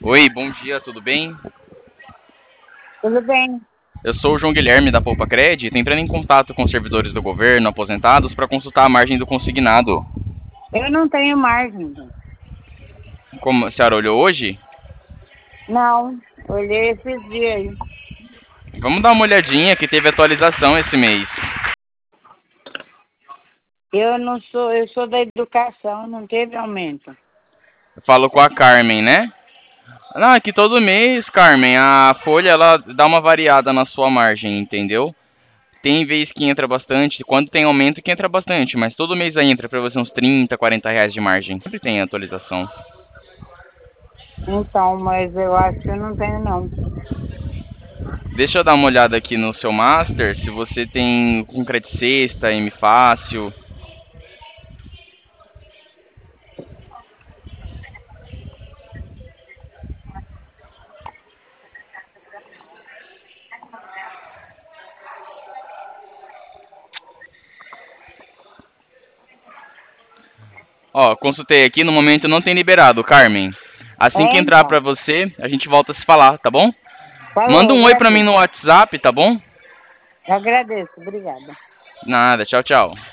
Oi, bom dia, tudo bem? Tudo bem? Eu sou o João Guilherme da Poupa Cred, tô entrando em contato com os servidores do governo aposentados para consultar a margem do consignado. Eu não tenho margem, gente. Como a senhora olhou hoje? Não, olhei esses dias aí. Vamos dar uma olhadinha que teve atualização esse mês. Eu não sou, eu sou da educação, não teve aumento. Eu falo com a Carmen, né? Não, é que todo mês, Carmen, a folha ela dá uma variada na sua margem, entendeu? Tem vez que entra bastante, quando tem aumento que entra bastante, mas todo mês aí entra para você uns 30, 40 reais de margem. Sempre tem atualização. Então, mas eu acho que eu não tenho, não. Deixa eu dar uma olhada aqui no seu master, se você tem com Credit Sexta, M Fácil. Ó, consultei aqui, no momento não tem liberado, Carmen. Assim que É, entrar pra então. você, a gente volta a se falar, tá bom? Falou, Manda um oi pra mim agradeço. no WhatsApp, tá bom? Agradeço, obrigada. Nada, tchau, tchau.